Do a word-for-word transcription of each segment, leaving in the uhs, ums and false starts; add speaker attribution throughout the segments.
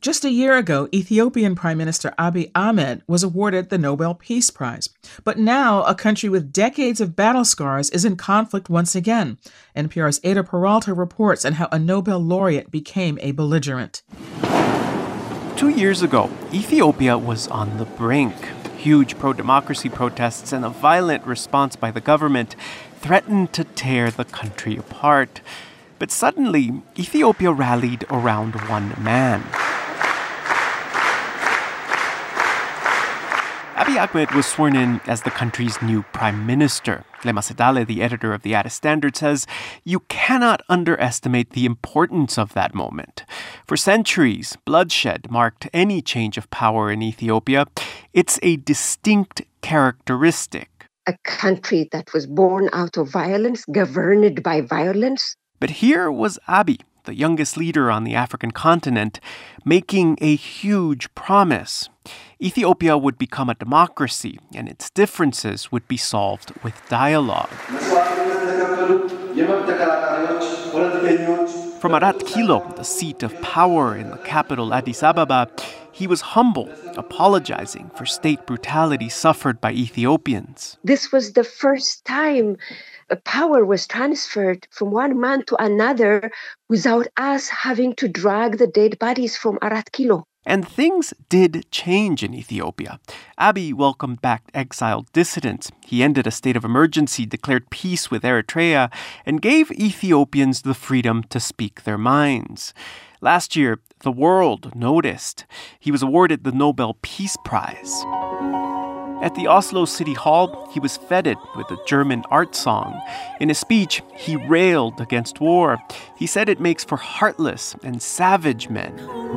Speaker 1: Just a year ago, Ethiopian Prime Minister Abiy Ahmed was awarded the Nobel Peace Prize. But now, a country with decades of battle scars is in conflict once again. N P R's Ada Peralta reports on how a Nobel laureate became a belligerent.
Speaker 2: Two years ago, Ethiopia was on the brink. Huge pro-democracy protests and a violent response by the government threatened to tear the country apart. But suddenly, Ethiopia rallied around one man. Abiy Ahmed was sworn in as the country's new prime minister. Lema Sedale, the editor of the Addis Standard, says you cannot underestimate the importance of that moment. For centuries, bloodshed marked any change of power in Ethiopia. It's a distinct characteristic.
Speaker 3: A country that was born out of violence, governed by violence.
Speaker 2: But here was Abiy, the youngest leader on the African continent, making a huge promise. Ethiopia would become a democracy, and its differences would be solved with dialogue. From Arat Kilo, the seat of power in the capital Addis Ababa, he was humble, apologizing for state brutality suffered by Ethiopians.
Speaker 3: This was the first time power was transferred from one man to another without us having to drag the dead bodies from Arat Kilo.
Speaker 2: And things did change in Ethiopia. Abiy welcomed back exiled dissidents. He ended a state of emergency, declared peace with Eritrea, and gave Ethiopians the freedom to speak their minds. Last year, the world noticed. He was awarded the Nobel Peace Prize. At the Oslo City Hall, he was feted with a German art song. In a speech, he railed against war. He said it makes for heartless and savage men.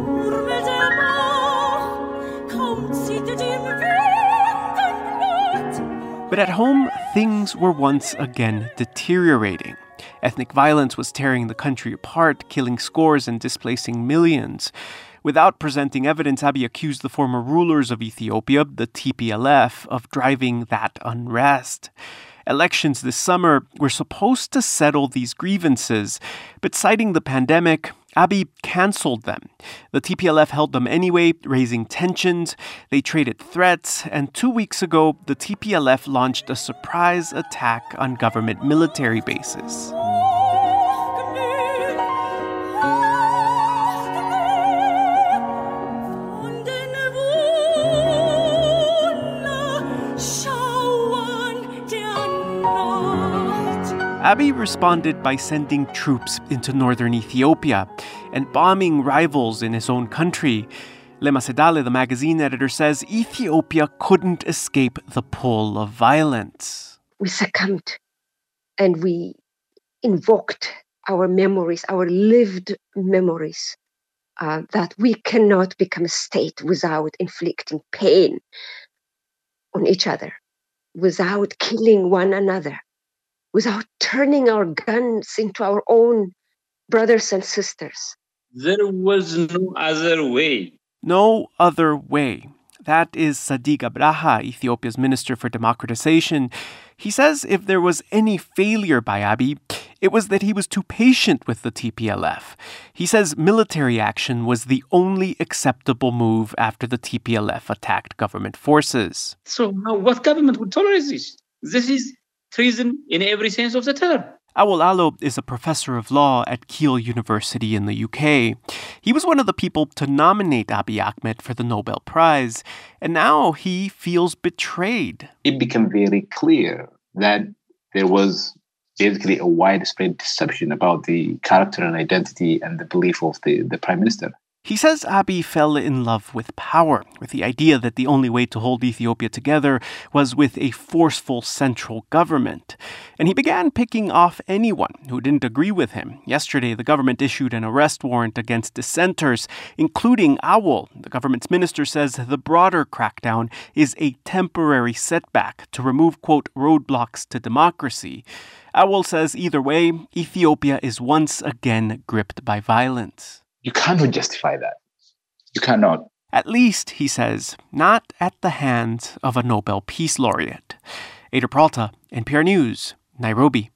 Speaker 2: But at home, things were once again deteriorating. Ethnic violence was tearing the country apart, killing scores and displacing millions. Without presenting evidence, Abiy accused the former rulers of Ethiopia, the T P L F, of driving that unrest. Elections this summer were supposed to settle these grievances, but citing the pandemic, Abiy canceled them. The T P L F held them anyway, raising tensions. They traded threats, and two weeks ago, the T P L F launched a surprise attack on government military bases. Abiy responded by sending troops into northern Ethiopia and bombing rivals in his own country. Lema Sedale, the magazine editor, says Ethiopia couldn't escape the pull of violence.
Speaker 3: We succumbed and we invoked our memories, our lived memories, uh, that we cannot become a state without inflicting pain on each other, without killing one another, without turning our guns into our own brothers and sisters.
Speaker 4: There was no other way.
Speaker 2: No other way. That is Sadiq Abraha, Ethiopia's Minister for Democratization. He says if there was any failure by Abiy, it was that he was too patient with the T P L F. He says military action was the only acceptable move after the T P L F attacked government forces.
Speaker 4: So how, what government would tolerate this? This is treason in every sense of the term.
Speaker 2: Awol Allo is a professor of law at Keele University in the U K. He was one of the people to nominate Abiy Ahmed for the Nobel Prize, and now he feels betrayed.
Speaker 5: It became very clear that there was basically a widespread deception about the character and identity and the belief of the, the prime minister.
Speaker 2: He says Abiy fell in love with power, with the idea that the only way to hold Ethiopia together was with a forceful central government. And he began picking off anyone who didn't agree with him. Yesterday, the government issued an arrest warrant against dissenters, including Awol. The government's minister says the broader crackdown is a temporary setback to remove, quote, roadblocks to democracy. Awol says either way, Ethiopia is once again gripped by violence.
Speaker 5: You cannot justify that. You cannot.
Speaker 2: At least, he says, not at the hands of a Nobel Peace Laureate. Ada Peralta, N P R News, Nairobi.